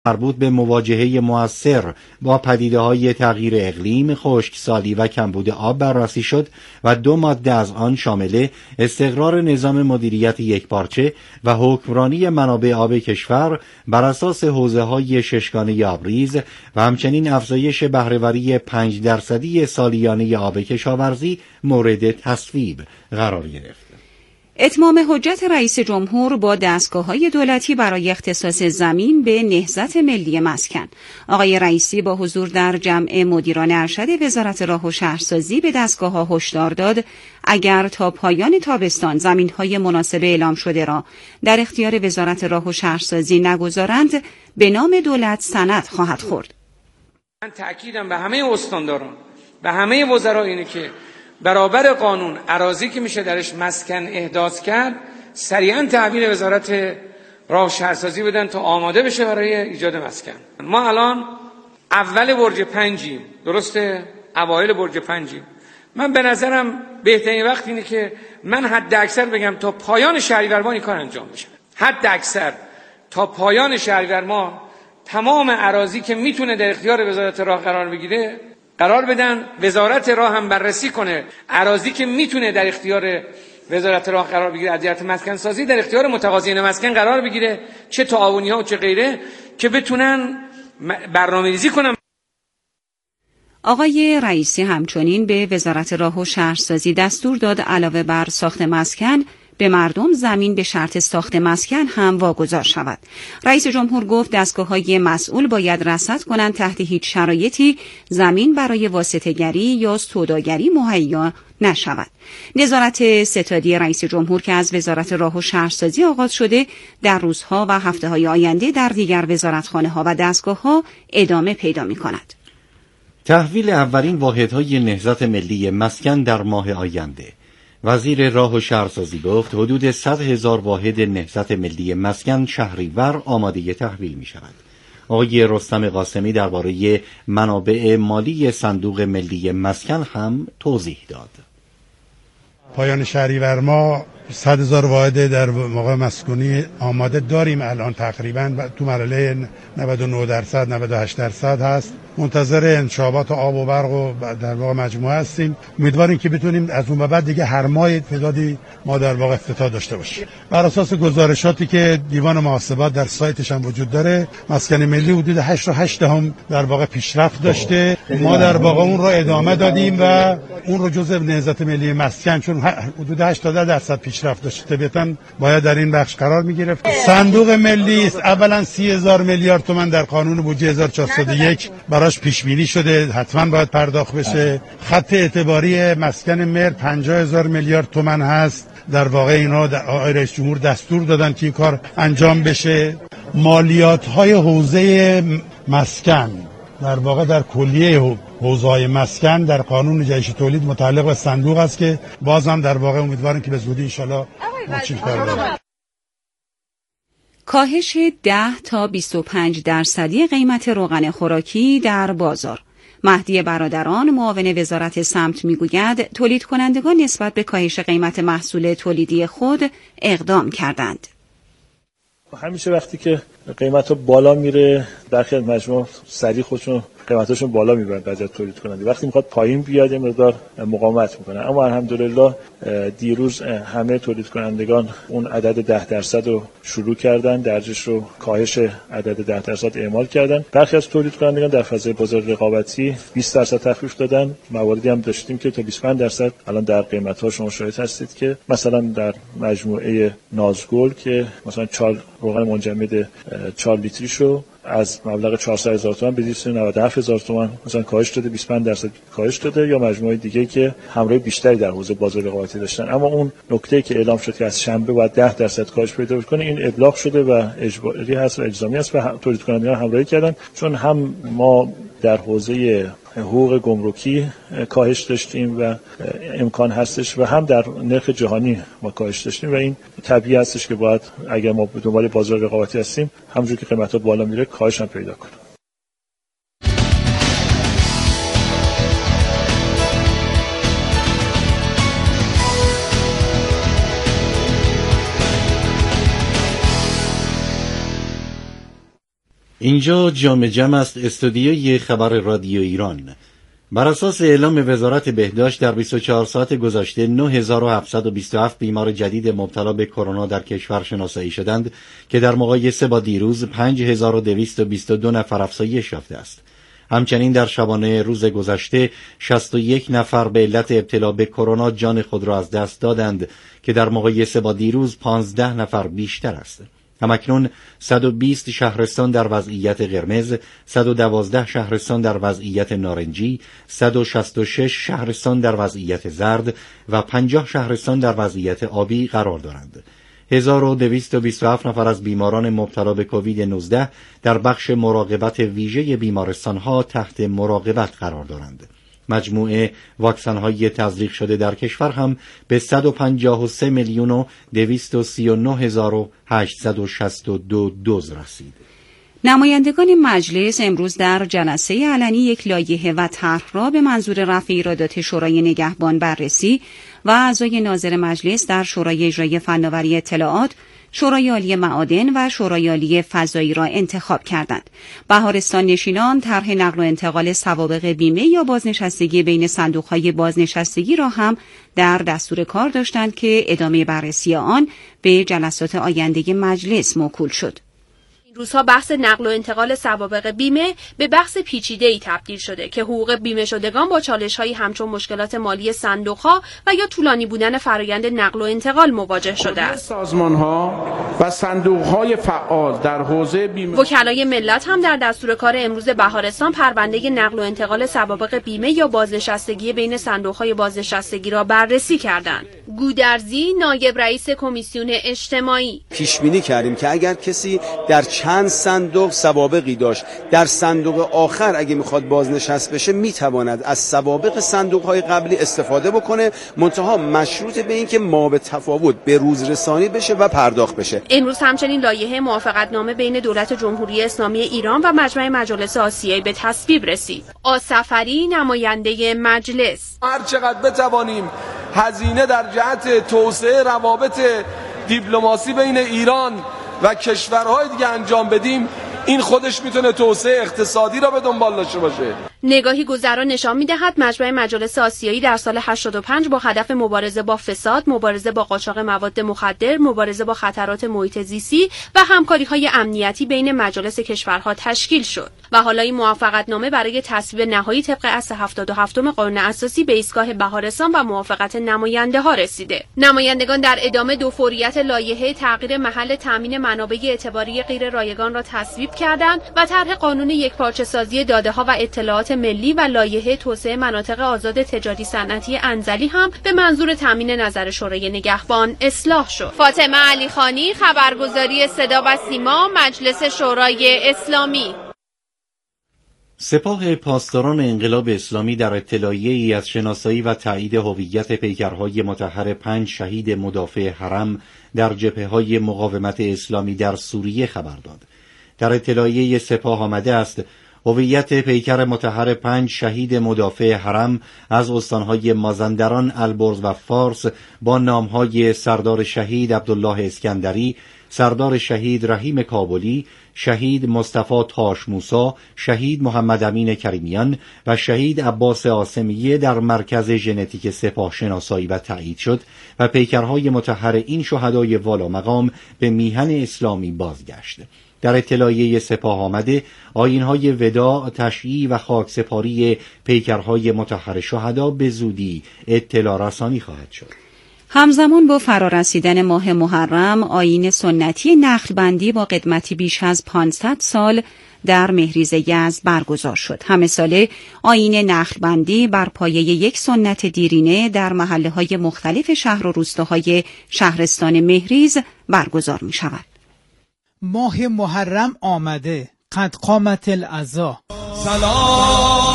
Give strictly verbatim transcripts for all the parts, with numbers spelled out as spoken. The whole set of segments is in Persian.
مربوط به مواجهه مؤثر با پدیده‌های تغییر اقلیم، خشکسالی و کمبود آب بررسی شد و دو ماده از آن شامل استقرار نظام مدیریت یکپارچه و حکمرانی منابع آب کشور بر اساس حوزه‌های ششگانه آبریز و همچنین افزایش بهره‌وری پنج درصدی سالیانه آب کشاورزی مورد تصویب قرار گرفت. اتمام حجت رئیس جمهور با دستگاه‌های دولتی برای اختصاص زمین به نهضت ملی مسکن. آقای رئیسی با حضور در جمع مدیران ارشد وزارت راه و شهرسازی به دستگاه‌ها هشدار داد اگر تا پایان تابستان زمین‌های مناسب اعلام شده را در اختیار وزارت راه و شهرسازی نگذارند به نام دولت سند خواهد خورد. من تأکیدم به همه استانداران به همه وزرا اینه که برابر قانون اراضی که میشه درش مسکن احداث کرد سریعا تحویل وزارت راه و شهرسازی بدن تا آماده بشه برای ایجاد مسکن. ما الان اول برج پنجیم، درسته؟ اوایل برج پنجیم. من به نظرم بهترین وقت اینه که من حد اکثر بگم تا پایان شهریور ماه این کار انجام بشه. حد اکثر تا پایان شهریور ماه تمام اراضی که میتونه در اختیار وزارت راه قرار بگیره قرار بدن، وزارت راه هم بررسی کنه اراضی که میتونه در اختیار وزارت راه قرار بگیره از جهت مسکن سازی در اختیار متقاضیان مسکن قرار بگیره، چه تعاونی ها و چه غیره، که بتونن برنامه‌ریزی کنن. آقای رئیسی همچنین به وزارت راه و شهرسازی دستور داد علاوه بر ساخت مسکن به مردم زمین به شرط ساخت مسکن هم واگذار شود. رئیس جمهور گفت دستگاه‌های مسئول باید رصد کنند تحت هیچ شرایطی زمین برای واسطه‌گری یا سوداگری مهیا نشود. نظارت ستادی رئیس جمهور که از وزارت راه و شهرسازی آغاز شده در روزها و هفته‌های آینده در دیگر وزارتخانه‌ها و دستگاه‌ها ادامه پیدا می‌کند. تحویل اولین واحدهای نهضت ملی مسکن در ماه آینده. وزیر راه و شهرسازی گفت حدود صد هزار واحد نهضت ملی مسکن شهریور آماده تحویل می شود. آقای رستم قاسمی درباره منابع مالی صندوق ملی مسکن هم توضیح داد. پایان شهریور ما صد هزار واحد در موقع مسکونی آماده داریم. الان تقریبا تو مرحله نود و نه درصد نود و هشت درصد هست. منتظر انشابات آب و برق و در واقع مجموعه هستیم. امیدواریم که بتونیم از اون به بعد دیگه هر ماه تعدادی ما در واقع افتتاح داشته باشیم. بر اساس گزارشاتی که دیوان محاسبات در سایتش هم وجود داره، مسکن ملی حدود هشت و هشت هم در واقع پیشرفت داشته. ما در واقع اون رو ادامه دادیم و اون رو جزء نهضت ملی مسکن، چون حدود هشتاد درصد پیشرفت داشته، طبیعتاً باید در این بخش قرار می‌گرفت. صندوق ملی اولا سی هزار میلیارد تومان در قانون بودجه هزار و چهارصد و یک براش پیش بینی شده، حتما باید پرداخت بشه. خط اعتباری مسکن مهر پنجاه هزار میلیارد تومان هست. در واقع اینا آقای رئیس جمهور دستور دادن که این کار انجام بشه. مالیات‌های حوزه مسکن در واقع در کلیه حوزه‌های مسکن در قانون جهش تولید متعلق به صندوق است که باز هم در واقع امیدواریم که به زودی انشالله ماچین کار. کاهش ده تا بیست و پنج درصدی قیمت روغن خوراکی در بازار. مهدی برادران معاون وزارت سمت میگوید تولید کنندگان نسبت به کاهش قیمت محصول تولیدی خود اقدام کردند. همیشه وقتی که قیمت ها بالا میره برخی از مجموعه سریع خودشون قیمتاشون بالا میبرن بعضی از تولید کننده، وقتی میخواد پایین بیاد یه مقدار مقاومت میکنه. اما الحمدلله دیروز همه تولید کنندگان اون عدد ده درصد رو شروع کردن، درجش رو کاهش عدد ده درصد اعمال کردن. برخی از تولید کنندگان در فضای بازار رقابتی بیست درصد تخفیف دادن. مواردی هم داشتیم که تا بیست و پنج درصد الان در قیمت‌ها شما شاهد هستید که مثلا در مجموعه نازگل که مثلا چهار روغن منجمد چهار لیتری شو از مبلغ چهارصد هزار تومان به دویست و نود و هفت هزار تومان مثلا کاهش داده، بیست و پنج درصد کاهش داده، یا مجموعه دیگه که همراه بیشتری در حوزه بازار رقابتی داشتن. اما اون نکته که اعلام شد که از شنبه باید ده درصد کاهش پیدا کنه این ابلاغ شده و اجباری هست و الزامی است و تولید کنندگان همراهی کردن، چون هم ما در حوزه حقوق گمرکی کاهش داشتیم و امکان هستش و هم در نرخ جهانی ما کاهش داشتیم و این طبیعی هستش که باید اگر ما دنبال بازار رقابتی هستیم همونجوری که قیمت‌ها بالا میره کاهش هم پیدا کنیم. اینجا جام جم است، استودیوی خبر رادیو ایران. بر اساس اعلام وزارت بهداشت در بیست و چهار ساعت گذشته نه هزار و هفتصد و بیست و هفت بیمار جدید مبتلا به کرونا در کشور شناسایی شدند که در مقایسه با دیروز پنج هزار و دویست و بیست و دو نفر افزایش یافته است. همچنین در شبانه روز گذشته شصت و یک نفر به علت ابتلا به کرونا جان خود را از دست دادند که در مقایسه با دیروز پانزده نفر بیشتر است. همکنون صد و بیست شهرستان در وضعیت قرمز، صد و دوازده شهرستان در وضعیت نارنجی، صد و شصت و شش شهرستان در وضعیت زرد و پنجاه شهرستان در وضعیت آبی قرار دارند. هزار و دویست و بیست و هفت نفر از بیماران مبتلا به کووید نوزده در بخش مراقبت ویژه بیمارستان‌ها تحت مراقبت قرار دارند. مجموع واکسن‌های تزریق شده در کشور هم به صد و پنجاه و سه میلیون و دویست و سی و نه هزار و هشتصد و شصت و دو دوز رسید. نمایندگان مجلس امروز در جلسه علنی یک لایحه و طرح را به منظور رفع ایرادات شورای نگهبان بررسی و اعضای ناظر مجلس در شورای اجرایی فناوری اطلاعات، شورای عالی معادن و شورای عالی فضایی را انتخاب کردند. بهارستان نشینان طرح نقل و انتقال سوابق بیمه یا بازنشستگی بین صندوق‌های بازنشستگی را هم در دستور کار داشتند که ادامه بررسی آن به جلسات آینده مجلس موکول شد. این روزها بحث نقل و انتقال سوابق بیمه به بحث پیچیده‌ای تبدیل شده که حقوق بیمه شدگان با چالش‌هایی همچون مشکلات مالی صندوق‌ها و یا طولانی بودن فرآیند نقل و انتقال مواجه شده است. سازمان‌ها و صندوق‌های فعال در حوزه بیمه وکلای ملت هم در دستور کار امروز بهارستان پرونده نقل و انتقال سوابق بیمه یا بازنشستگی بین صندوق‌های بازنشستگی را بررسی کردند. گودرزی نایب رئیس کمیسیون اجتماعی: پیش بینی کردیم که اگر کسی در چند صندوق سوابقی داشت، در صندوق آخر اگه میخواد بازنشست بشه میتواند از سوابق صندوق‌های قبلی استفاده بکنه، منتها مشروط به این که ما به تفاوت به روز رسانی بشه و پرداخت بشه. امروز همچنین لایحه موافقتنامه بین دولت جمهوری اسلامی ایران و مجمع مجالس آسیایی به تصویب رسید. آصفری نماینده مجلس: هر چقدر بتوانیم هزینه در جهت توسعه روابط دیپلماسی بین ایران و کشورهای دیگه انجام بدیم، این خودش میتونه توسعه اقتصادی را به دنبال داشته باشه. نگاهی گذرا نشان می‌دهد مجمع مجالس آسیایی در سال هشتاد و پنج با هدف مبارزه با فساد، مبارزه با قاچاق مواد مخدر، مبارزه با خطرات محیط زیستی و همکاری‌های امنیتی بین مجالس کشورها تشکیل شد و حالا این موافقتنامه برای تصویب نهایی طبق اصل هفتاد و هفتم قانون اساسی به ایستگاه بهارستان و موافقت نماینده‌ها رسیده. نمایندگان در ادامه دو فوریت لایحه تغییر محل تامین منابع اعتباری غیر رایگان را تصویب کردند و طرح قانون یکپارچه‌سازی داده‌ها و اطلاعات ملی و لایحه توسعه مناطق آزاد تجاری صنعتی انزلی هم به منظور تامین نظر شورای نگهبان اصلاح شد. فاطمه علیخانی، خبرگزاری صدا و سیما، مجلس شورای اسلامی. سپاه پاسداران انقلاب اسلامی در اطلاعیه‌ای از شناسایی و تایید هویت پیکرهای مطهر پنج شهید مدافع حرم در جبهه‌های مقاومت اسلامی در سوریه خبر داد. در اطلاعیه سپاه آمده است هویت پیکر مطهر پنج شهید مدافع حرم از استانهای مازندران، البرز و فارس با نامهای سردار شهید عبدالله اسکندری، سردار شهید رحیم کابلی، شهید مصطفی تاش موسی، شهید محمد امین کریمیان و شهید عباس آسمیه در مرکز ژنتیک سپاه شناسایی و تایید شد و پیکرهای مطهر این شهدای والا مقام به میهن اسلامی بازگشت. در اطلاعیه سپاه آمده آیین‌های وداع، تشییع و خاکسپاری پیکرهای مطهر شهدا به زودی اطلاع رسانی خواهد شد. همزمان با فرارسیدن ماه محرم، آیین سنتی نخلبندی با قدمتی بیش از پانصد سال در مهریز یزد برگزار شد. همه ساله آیین نخلبندی بر پایه یک سنت دیرینه در محله‌های مختلف شهر و روستاهای شهرستان مهریز برگزار می شود. ماه محرم آمده، قد قامت العزا. سلام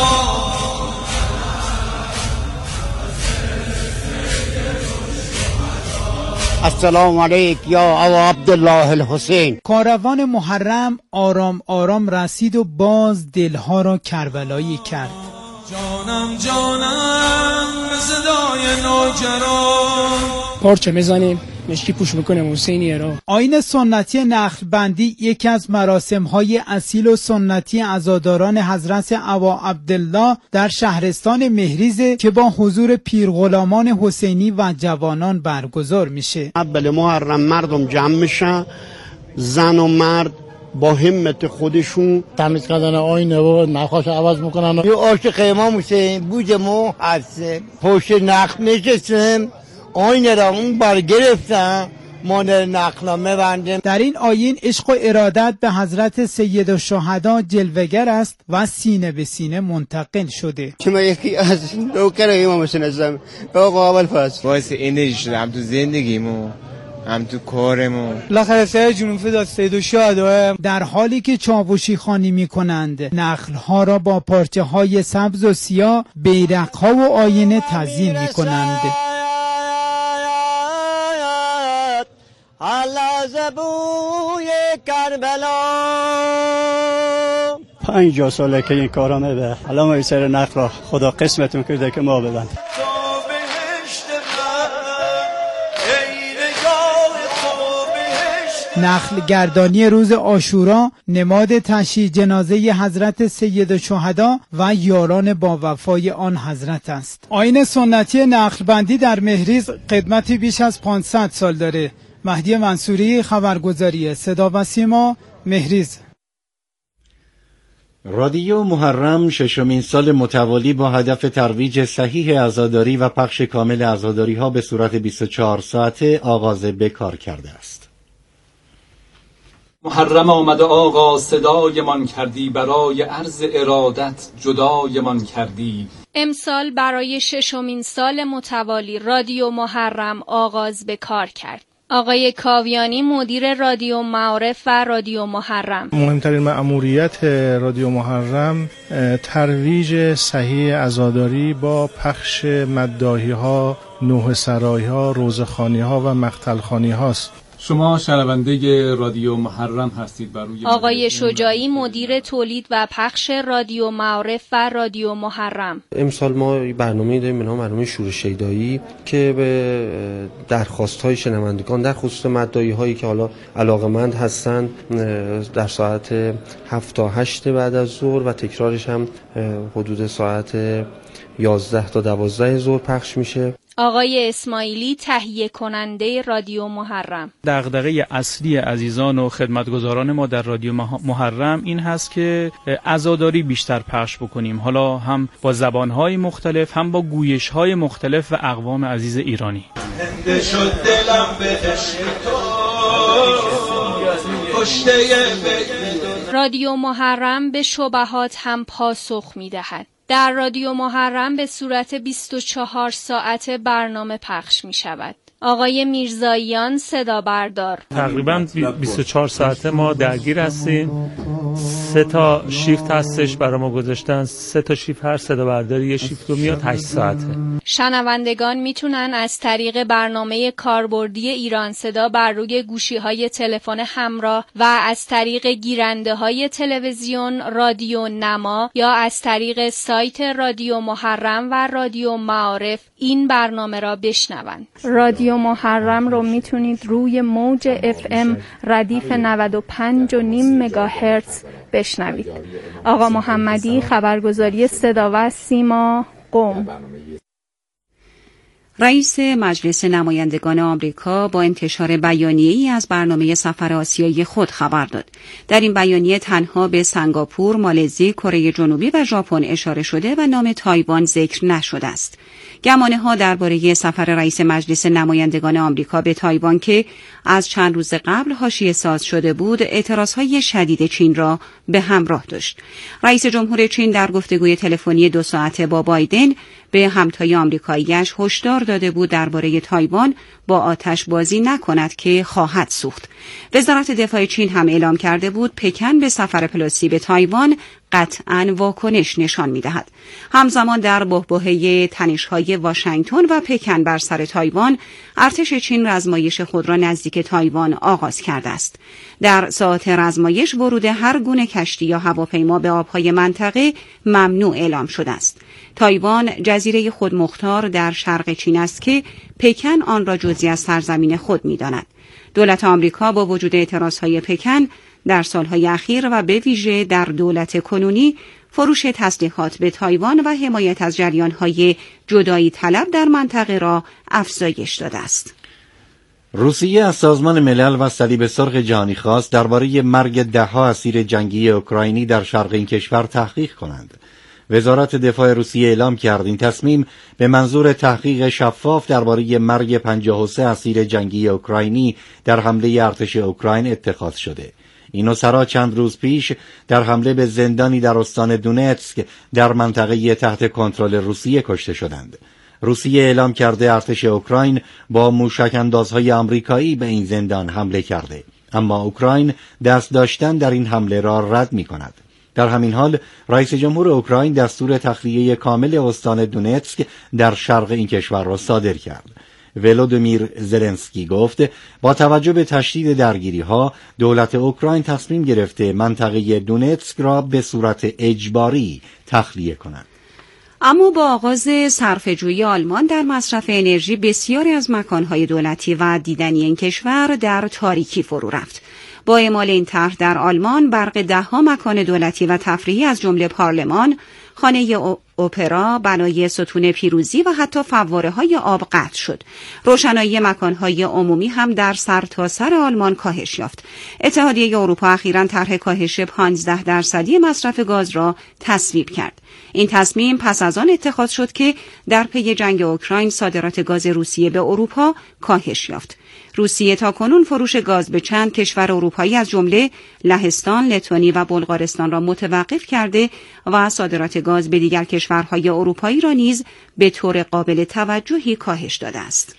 السلام علیک یا ابا عبدالله الحسین. کاروان محرم آرام آرام رسید و باز دلها را کربلایی کرد. جانم جانم صدای نوجران. پرچه میزنیم، مشکی پوش میکنه حسینی را. آیین سنتی نخل بندی یکی از مراسم های اصیل و سنتی عزاداران حضرت ابا عبدالله در شهرستان مهریز که با حضور پیرغلامان حسینی و جوانان برگزار میشه. اول محرم مردم جمع میشن، زن و مرد با همت خودشون تمیز کردن آینه و نقاش عوض میکنن. یه عاشق امام حسین بود ما هسته پشت نخل نشستیم، آینه را اون بر گرفتن مانر نخلا میبندیم. در این آیین عشق و ارادت به حضرت سید الشهدا جلوگر است و سینه به سینه منتقل شده. چون یکی از نوکر امام حسین هستم. آقا اول فصل باعث انرژی شدم تو زندگیمو، هم تو کارمون. بالاخره سر جنوب فدا سید الشهدا. در حالی که چاوشی خوانی میکنند نخل ها را با پارچه های سبز و سیاه، بیرق ها و آینه تزیین میکنند. حالا زبوی کربلا. پنجاه ساله که این کارا میبه، حالا ما سر نخل را خدا قسمتون کرده که ما ببند. نخل گردانی روز عاشورا نماد تشییع جنازه حضرت سید الشهدا و یاران با وفای آن حضرت است. آیین سنتی نخل بندی در مهریز قدمتی بیش از پانصد سال داره. مهدی منصوری، خبرگزاری صدا و سیما، مهریز. رادیو محرم ششمین سال متوالی با هدف ترویج صحیح عزاداری و پخش کامل عزاداری ها به صورت بیست و چهار ساعته آغاز به کار کرده است. محرم آمد آقا صدایمان کردی، برای عرض ارادت جدایمان کردی. امسال برای ششمین سال متوالی رادیو محرم آغاز به کار کرد. آقای کاویانی مدیر رادیو معارف و رادیو محرم: مهمترین مأموریت رادیو محرم ترویج صحیح عزاداری با پخش مداحی ها، نوحه سرایی ها، روزخوانی ها و مقتل خوانی هاست. شما شنونده رادیو محرم هستید. برای آقای شجاعی مدیر تولید و پخش رادیو معارف و رادیو محرم: امسال ما برنامه‌ای داریم به نام برنامه شورش شیدایی که به درخواست‌های شنوندگان در خصوص مداحی هایی که حالا علاقه‌مند هستند در ساعت هفت تا هشت بعد از ظهر و تکرارش هم حدود ساعت یازده تا دوازده ظهر پخش میشه. آقای اسماعیلی تهیه کننده رادیو محرم: دغدغه اصلی عزیزان و خدمتگزاران ما در رادیو محرم این هست که عزاداری بیشتر پخش بکنیم، حالا هم با زبانهای مختلف، هم با گویشهای مختلف و اقوام عزیز ایرانی. زنده شد دلم به عشق تو، کشته رادیو محرم به شبهات هم پاسخ می‌دهد. در رادیو محرم به صورت بیست و چهار ساعته برنامه پخش می شود. آقای میرزاییان صدا بردار: تقریبا بیست و چهار ساعته ما درگیر هستیم. سه تا شیفت هستش برای ما گذاشتن، سه تا شیفت، هر صدا برداری یه شیفت رو میاد هشت ساعته. شنوندگان میتونن از طریق برنامه کاربردی ایران صدا بر روی گوشی‌های تلفن همراه و از طریق گیرنده‌های تلویزیون، رادیو نما یا از طریق سایت رادیو محرم و رادیو معارف این برنامه را بشنوند. رادیو محرم رو میتونید روی موج اف ام ردیف نود و پنج و نیم مگاهرتز بشنوید. آقا محمدی، خبرگزاری صدا و سیما، قم. رئیس مجلس نمایندگان آمریکا با انتشار بیانیه‌ای از برنامه سفر آسیایی خود خبر داد. در این بیانیه تنها به سنگاپور، مالزی، کره جنوبی و ژاپن اشاره شده و نام تایوان ذکر نشده است. گمانه‌ها درباره سفر رئیس مجلس نمایندگان آمریکا به تایوان که از چند روز قبل حاشیه ساز شده بود، اعتراضهای شدید چین را به همراه داشت. رئیس جمهور چین در گفتگوی تلفنی دو ساعته با بایدن به همتای آمریکایی‌اش هشدار داده بود درباره تایوان با آتش بازی نکند که خواهد سوخت. وزارت دفاع چین هم اعلام کرده بود پکن به سفر پلاسی به تایوان قطعاً واکنش نشان می‌دهد. همزمان در بحبوحه تنش‌های واشنگتن و پکن بر سر تایوان، ارتش چین رزمایش خود را نزدیک تایوان آغاز کرده است. در ساعات رزمایش ورود هر گونه کشتی یا هواپیما به آب‌های منطقه ممنوع اعلام شده است. تایوان جزیره خودمختار در شرق چین است که پکن آن را جزئی از سرزمین خود می‌داند. دولت آمریکا با وجود اعتراضهای پکن در سالهای اخیر و به ویژه در دولت کنونی فروش تسلیحات به تایوان و حمایت از جریانهای جدایی طلب در منطقه را افزایش داده است. روسیه از سازمان ملل و صلیب سرخ جهانی خواست درباره مرگ ده‌ها اسیر جنگی اوکراینی در شرق این کشور تحقیق کنند. وزارت دفاع روسیه اعلام کرد این تصمیم به منظور تحقیق شفاف درباره مرگ پنجاه و سه اسیر جنگی اوکراینی در حمله ارتش اوکراین اتخاذ شده. این اسرا چند روز پیش در حمله به زندانی در استان دونتسک در منطقه تحت کنترل روسیه کشته شدند. روسیه اعلام کرده ارتش اوکراین با موشک اندازهای آمریکایی به این زندان حمله کرده، اما اوکراین دست داشتن در این حمله را رد می کند. در همین حال رئیس جمهور اوکراین دستور تخلیه کامل استان دونتسک در شرق این کشور را صادر کرد. ولودیمیر زلنسکی گفت با توجه به تشدید درگیری‌ها دولت اوکراین تصمیم گرفته منطقه دونتسک را به صورت اجباری تخلیه کند. اما با آغاز صرفه‌جویی آلمان در مصرف انرژی بسیاری از مکانهای دولتی و دیدنی این کشور در تاریکی فرو رفت. با اعمال این طرح در آلمان برق ده‌ها مکان دولتی و تفریحی از جمله پارلمان، خانه اپرا، بنای ستون پیروزی و حتی فواره‌های آب قطع شد. روشنایی مکان‌های عمومی هم در سرتاسر آلمان کاهش یافت. اتحادیه اروپا اخیراً طرح کاهش پانزده درصدی مصرف گاز را تصویب کرد. این تصمیم پس از آن اتخاذ شد که در پی جنگ اوکراین صادرات گاز روسیه به اروپا کاهش یافت. روسیه تاکنون فروش گاز به چند کشور اروپایی از جمله لهستان، لتونی و بلغارستان را متوقف کرده و صادرات گاز به دیگر کشورهای اروپایی را نیز به طور قابل توجهی کاهش داده است.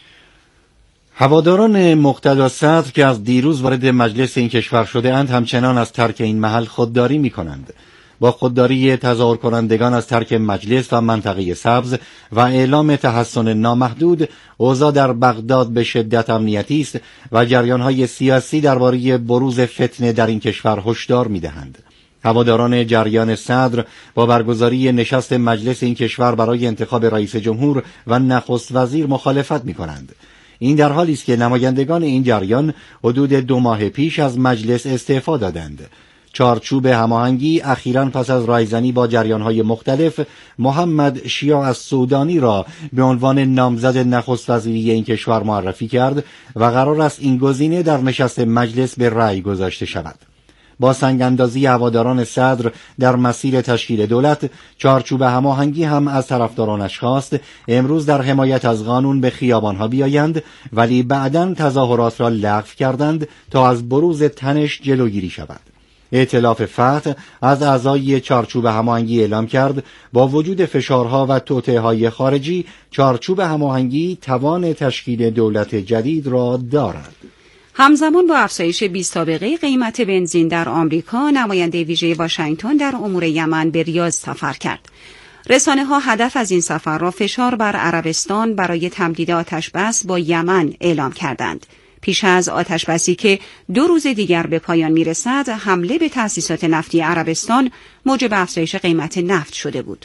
هواداران مقتدا صدر که از دیروز وارد مجلس این کشور شده اند همچنان از ترک این محل خودداری می کنند. با خودداری تظاهر کنندگان از ترک مجلس و منطقه سبز و اعلام تحسن نامحدود، اوضاع در بغداد به شدت امنیتی است و جریان‌های سیاسی درباره بروز فتنه در این کشور هشدار می‌دهند. هواداران جریان صدر با برگزاری نشست مجلس این کشور برای انتخاب رئیس جمهور و نخست وزیر مخالفت می‌کنند. این در حالی است که نمایندگان این جریان حدود دو ماه پیش از مجلس استعفا دادند. چارچوب هماهنگی اخیراً پس از رایزنی با جریان‌های مختلف محمد شیع السودانی را به عنوان نامزد نخست وزیری این کشور معرفی کرد و قرار است این گزینه در نشست مجلس به رأی گذاشته شود. با سنگ‌اندازی هواداران صدر در مسیر تشکیل دولت، چارچوب هماهنگی هم از طرفدارانش خواست امروز در حمایت از قانون به خیابان‌ها بیایند، ولی بعداً تظاهرات را لغو کردند تا از بروز تنش جلوگیری شود. ائتلاف فتح از اعضای چارچوب هماهنگی اعلام کرد با وجود فشارها و توطئه‌های خارجی، چارچوب هماهنگی توان تشکیل دولت جدید را دارد. همزمان با افزایش بی‌سابقه قیمت بنزین در آمریکا، نماینده ویژه واشنگتن در امور یمن به ریاض سفر کرد. رسانه‌ها هدف از این سفر را فشار بر عربستان برای تمدید آتش‌بس با یمن اعلام کردند. پیش از آتش‌بسی که دو روز دیگر به پایان می‌رسد، حمله به تأسیسات نفتی عربستان موجب افزایش قیمت نفت شده بود.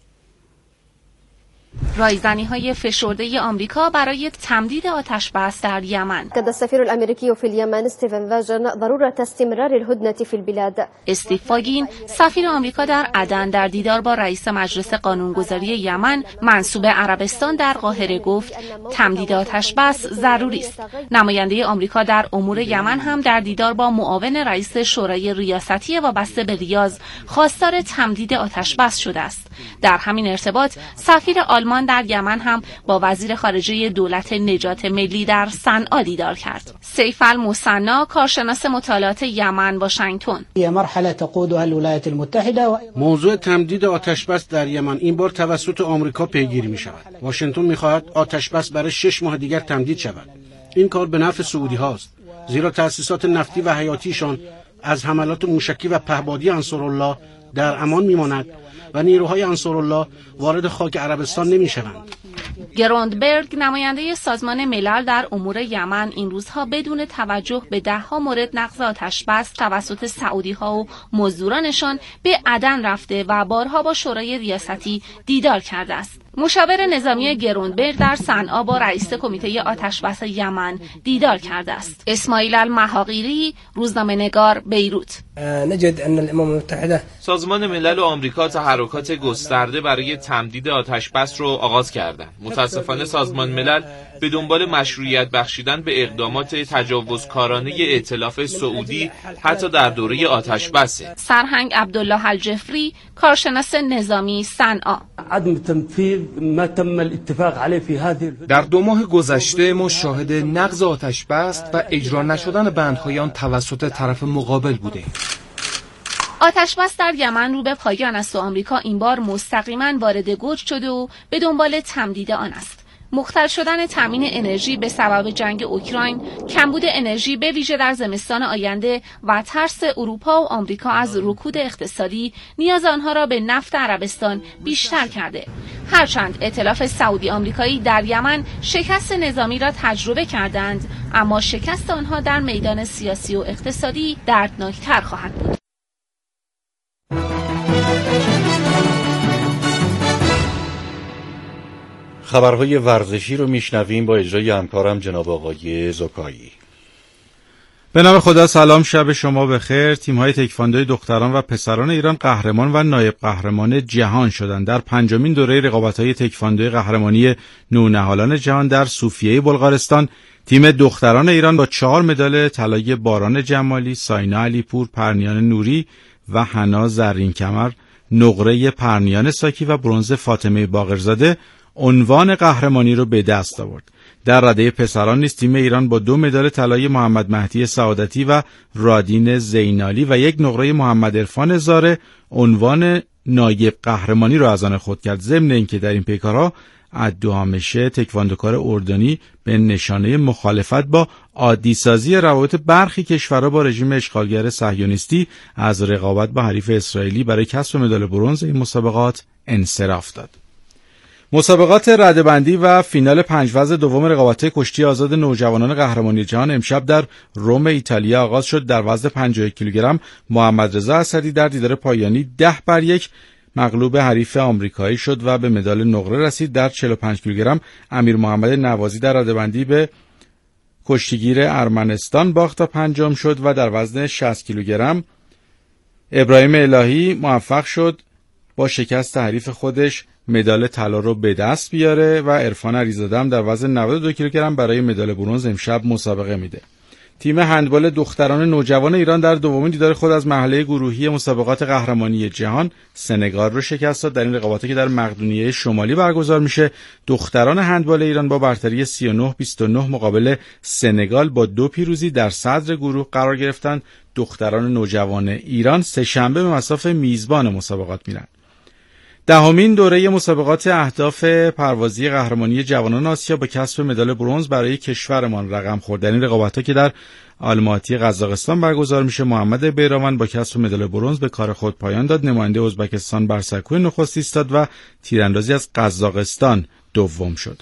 رایزنی‌های فشرده آمریکا برای تمدید آتش‌بس در یمن. أكد السفير الأمريكي في اليمن ستيفن فاجن ضرورة استمرار الهدنة في البلاد. استیو فاگین، سفیر آمریکا در عدن، در دیدار با رئیس مجلس قانونگذاری یمن منصوب عربستان در قاهره گفت تمدید آتش‌بس ضروری است. نماینده آمریکا در امور یمن هم در دیدار با معاون رئیس شورای ریاستی وابسته به ریاض خواستار تمدید آتش‌بس شده است. در همین ارتباط سفیر آلمان در یمن هم با وزیر خارجه دولت نجات ملی در صنعا دیدار کرد. سیف المثنی، کارشناس مطالعات یمن، واشنگتن: مرحله تقودها الولايات المتحده. موضوع تمدید آتش‌بس در یمن این بار توسط آمریکا پیگیری می شود. واشنگتن می خواهد آتش‌بس برای شش ماه دیگر تمدید شود. این کار به نفع سعودی هاست، زیرا تأسیسات نفتی و حیاتیشان از حملات موشکی و پهپادی انصارالله در امان میماند و نیروهای انصارالله وارد خاک عربستان نمیشوند. گروندبرگ نماینده سازمان ملل در امور یمن این روزها بدون توجه به دهها مورد نقض آتش‌بس توسط سعودی‌ها و مزدورانشان به عدن رفته و بارها با شورای ریاستی دیدار کرده است. مشاور نظامی گروندبرگ در صنعا با رئیس کمیته آتش‌بس یمن دیدار کرده است. اسماعیل المحاقیری، روزنامه‌نگار، بیروت. نجد ان الامم المتحده سازمان ملل و آمریکا تحرکات گسترده برای تمدید آتش‌بس رو آغاز کردند. متاسفانه سازمان ملل به دنبال مشروعیت بخشیدن به اقدامات تجاوزکارانه ائتلاف سعودی حتی در دوره آتش‌بسه. سرهنگ عبدالله الجفری، کارشناس نظامی، صنعا. عدم تنفیذ ما تم الاتفاق علیه فی هذه در دو ماه گذشته ما شاهد نقض آتش‌بس و اجرا نشدن بندهای آن توسط طرف مقابل بودیم. آتش‌بس در یمن رو به پایان است و آمریکا این بار مستقیما وارد گوج شده و به دنبال تمدید آن است. مختل شدن تامین انرژی به سبب جنگ اوکراین، کمبود انرژی به ویژه در زمستان آینده و ترس اروپا و آمریکا از رکود اقتصادی نیاز آنها را به نفت عربستان بیشتر کرده. هرچند ائتلاف سعودی آمریکایی در یمن شکست نظامی را تجربه کردند، اما شکست آنها در میدان سیاسی و اقتصادی دردناکتر خواهد بود. خبرهای ورزشی رو میشنویم با اجرای همکارم جناب آقای زکایی. به نام خدا، سلام، شب شما بخیر. تیم‌های تکواندوی دختران و پسران ایران قهرمان و نایب قهرمان جهان شدند. در پنجمین دوره رقابت‌های تکواندوی قهرمانی نونهالان جهان در صوفیه بلغارستان، تیم دختران ایران با چهار مدال طلای باران جمالی، ساینا علیپور، پرنیان نوری و حنا زرین کمر، نقره پرنیان ساکی و برنز فاطمه باقرزاده عنوان قهرمانی رو به دست آورد. در رده پسران نیز تیم ایران با دو مدال طلای محمد مهدی سعادتی و رادین زینالی و یک نقره محمد عرفان زاره عنوان نایب قهرمانی را از آن خود کرد. ضمن اینکه در این پیکارها عدوهامشه تکواندوکار اردنی به نشانه مخالفت با عادی‌سازی روابط برخی کشورها با رژیم اشغالگر صهیونیستی از رقابت با حریف اسرائیلی برای کسب مدال برنز این مسابقات انصراف داد. مسابقات رده‌بندی و فینال پنج وزن دوم رقابت‌های کشتی آزاد نوجوانان قهرمانی جهان امشب در روم ایتالیا آغاز شد. در وزن پنجاه و یک کیلوگرم محمد رضا اسدی در دیدار پایانی ده بر یک مغلوب حریف آمریکایی شد و به مدال نقره رسید. در چهل و پنج کیلوگرم امیر محمد نوازی در رده‌بندی به کشتیگیر ارمنستان باخت تا پنجم شد و در وزن شصت کیلوگرم ابراهیم الهی موفق شد با شکست حریف خودش مدال طلا رو به دست بیاره و عرفان علیزاده هم در وزن نود و دو کیلوگرم برای مدال برنز امشب مسابقه میده. تیم هندبال دختران نوجوان ایران در دومین دیدار خود از مرحله گروهی مسابقات قهرمانی جهان سنگال رو شکست داد. در این رقابتی که در مقدونیه شمالی برگزار میشه، دختران هندبال ایران با برتری سی و نه بیست و نه مقابل سنگال با دو پیروزی در صدر گروه قرار گرفتند. دختران نوجوان ایران سه شنبه به مصاف میزبان مسابقات میرن. دهمین دوره مسابقات اهداف پروازی قهرمانی جوانان آسیا با کسب مدال برنز برای کشورمان رقم خورد. در این رقابت‌ها که در آلماتی قزاقستان برگزار میشه، محمد بیرامن با کسب مدال برنز به کار خود پایان داد. نماینده ازبکستان بر سکوی نخست ایستاد و تیراندازی از قزاقستان دوم شد.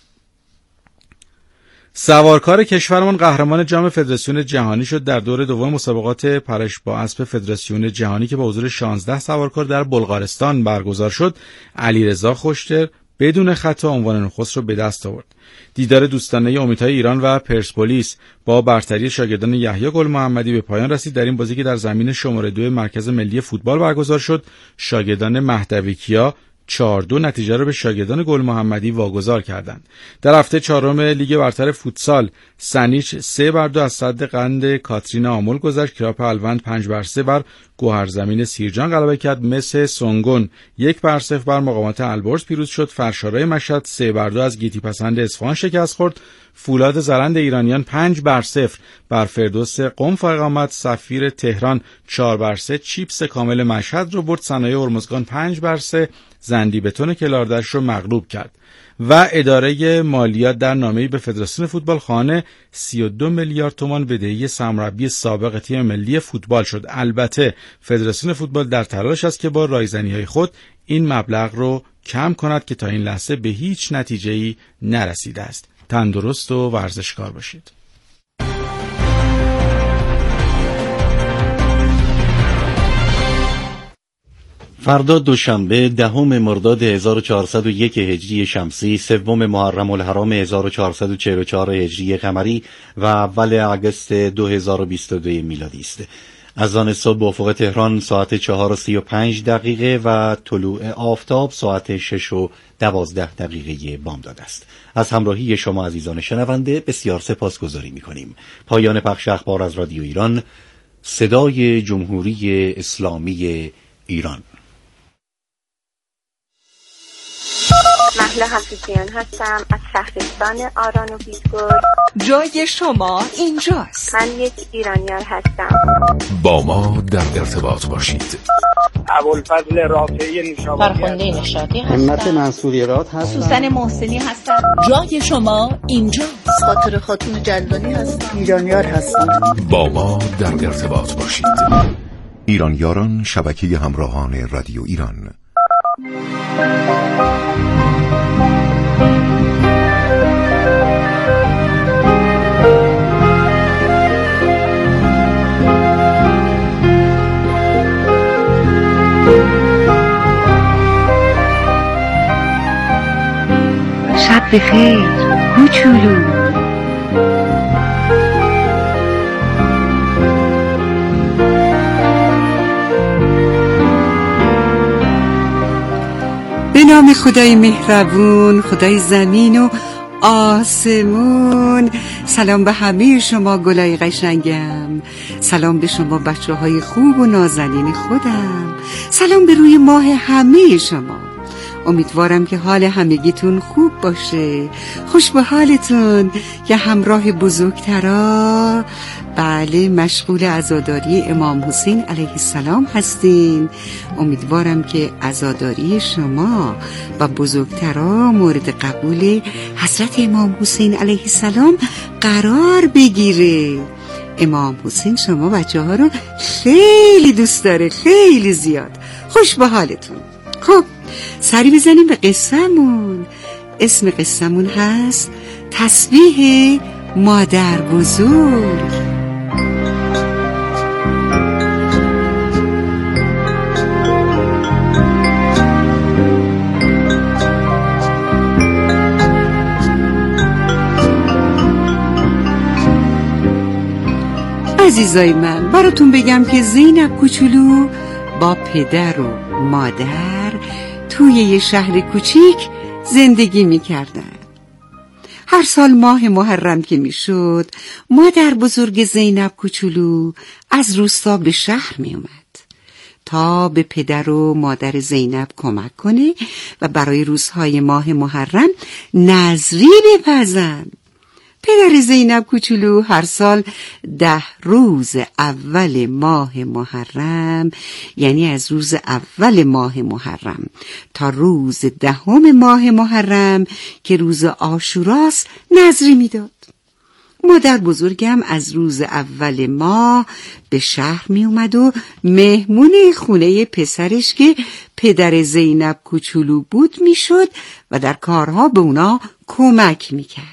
سوارکار کشورمان قهرمان جام فدراسیون جهانی شد. در دور دوم مسابقات پرش با اسب فدراسیون جهانی که با حضور شانزده سوارکار در بلغارستان برگزار شد، علیرضا خوشتر بدون خطا عنوان نخست را به دست آورد. دیدار دوستانه امیدهای ایران و پرسپولیس با برتری شاگردان یحیی گل محمدی به پایان رسید. در این بازی که در زمین شماره دو مرکز ملی فوتبال برگزار شد، شاگردان مهدویکیا چهار دو نتیجه را به شاگردان گل محمدی واگذار کردند. در هفته چهارم لیگ برتر فوتسال، سنیچ سه بر دو از صد قند کاترین آمل گذشت. کراپ الوند پنج بر سه بر گوهرزمین سیرجان غلبه کرد. مس سونگون یک بر صفر بر مقامات البرز پیروز شد. فرشارای مشهد سه بر دو از گیتی پسند اصفهان شکست خورد. فولاد زرند ایرانیان پنج بر صفر بر فردوس قم فائق آمد. سفیر تهران چهار بر سه چیپس کامل مشهد رو برد. صنایع هرمزگان پنج بر سه زندی بتون کلاردش رو مغلوب کرد و اداره مالیات در نامه‌ای به فدراسیون فوتبال خانه سی و دو میلیارد تومان بدهی سرمربی سابق تیم ملی فوتبال شد. البته فدراسیون فوتبال در تلاش است که با رایزنی‌های خود این مبلغ رو کم کند که تا این لحظه به هیچ نتیجه‌ای نرسیده است. تندرست و ورزشکار باشید. فردا دوشنبه دهم مرداد هزار و چهارصد و یک هجری شمسی، سوم محرم الحرام هزار و چهارصد و چهل و چهار هجری قمری و اول آگوست دو هزار و بیست و دو میلادی است. اذان صبح به افق تهران ساعت چهار و سی و پنج دقیقه و طلوع آفتاب ساعت شش و دوازده دقیقه بامداد است. از همراهی شما عزیزان شنونده بسیار سپاسگزاری می‌کنیم. پایان پخش اخبار از رادیو ایران، صدای جمهوری اسلامی ایران. مهلا حفیظیان هستم از شهرستان آران و بیدگل. جای شما اینجاست. من یک ایرانیار هستم. با ما در ارتباط باشید. ابوالفضل رافعی نشابوری، فرخنده نشاطی هستم. همت منصوری راد هستم. سوسن محسنی هستم. جای شما اینجاست. خاطر خاتون جلانی هستم. ایرانیار هستم. با ما در ارتباط باشید. ایرانیاران، شبکه همراهان رادیو ایران. شب بخیر کوچولو. به نام خدای مهربون، خدای زمین و آسمون. سلام به همه شما گلای قشنگم، سلام به شما بچه های خوب و نازنین خودم، سلام به روی ماه همه شما. امیدوارم که حال همگیتون خوب باشه، خوش به حالتون که همراه بزرگترا بله مشغول عزاداری امام حسین علیه السلام هستین. امیدوارم که عزاداری شما و بزرگترا مورد قبول حضرت امام حسین علیه السلام قرار بگیره. امام حسین شما بچه ها رو خیلی دوست داره، خیلی زیاد. خوش به حالتون. خب سری بزنیم به قصه‌مون. اسم قصه‌مون هست تسبیح مادر بزرگ. عزیزای من براتون بگم که زینب کوچولو با پدر و مادر توی یه شهر کوچیک زندگی می‌کردن. هر سال ماه محرم که میشد، مادر بزرگ زینب کوچولو از روستا به شهر میومد تا به پدر و مادر زینب کمک کنه و برای روزهای ماه محرم نذری بپزن. پدر زینب کوچولو هر سال ده روز اول ماه محرم، یعنی از روز اول ماه محرم تا روز دهم ماه محرم که روز عاشوراست نذری میداد. مادر بزرگم از روز اول ماه به شهر می اومد و مهمون خونه پسرش که پدر زینب کوچولو بود میشد و در کارها به اونا کمک میکرد.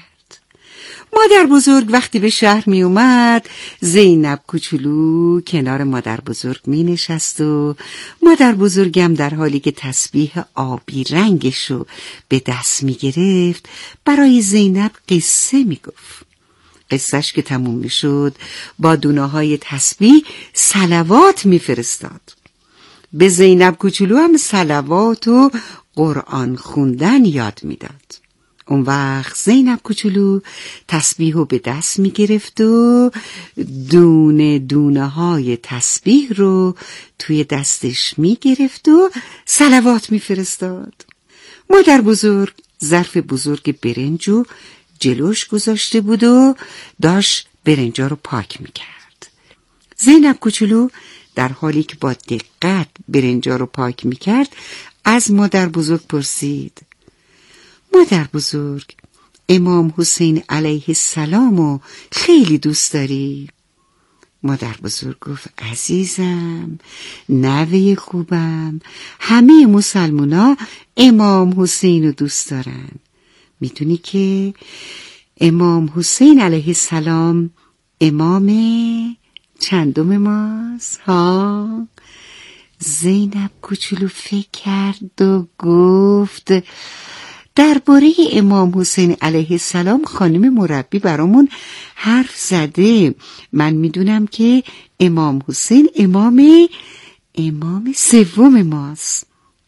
مادر بزرگ وقتی به شهر می اومد، زینب کوچولو کنار مادر بزرگ می نشست و مادر بزرگم در حالی که تسبیح آبی رنگشو به دست می گرفت برای زینب قصه می گفت. قصهش که تموم می شد با دونه های تسبیح صلوات می فرستاد. به زینب کوچولو هم صلوات و قرآن خوندن یاد می داد. اون وقت زینب کوچولو تسبیحو به دست می گرفت و دونه دونه های تسبیح رو توی دستش می گرفت و صلوات می فرستاد. مادر بزرگ ظرف بزرگ برنجو جلوش گذاشته بود و داشت برنجا رو پاک می کرد. زینب کوچولو در حالی که با دقت برنجا رو پاک می کرد از مادر بزرگ پرسید: مادر بزرگ، امام حسین علیه السلام رو خیلی دوست داری؟ مادر بزرگ گفت: عزیزم، نوه خوبم، همه مسلمونا امام حسین رو دوست دارن. میدونی که امام حسین علیه السلام امام چندم ماست؟ ها؟ زینب کوچولو فکر کرد و گفت: درباره امام حسین علیه السلام خانم مربی برامون حرف زده. من میدونم که امام حسین امام امام سوم ماست.